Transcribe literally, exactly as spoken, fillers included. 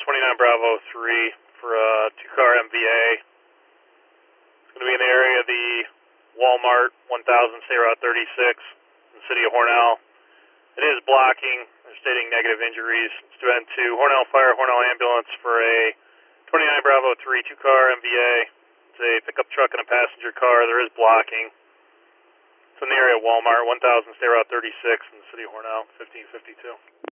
twenty-nine Bravo three for a two-car M V A. It's going to be in the area of the Walmart one thousand State Route thirty-six in the city of Hornell. It is blocking. They're stating negative injuries. It's been to Hornell Fire, Hornell Ambulance for a twenty-nine Bravo three two-car M V A. It's a pickup truck and a passenger car. There is blocking. It's in the area of Walmart, one thousand State Route thirty-six in the city of Hornell, fifteen fifty-two.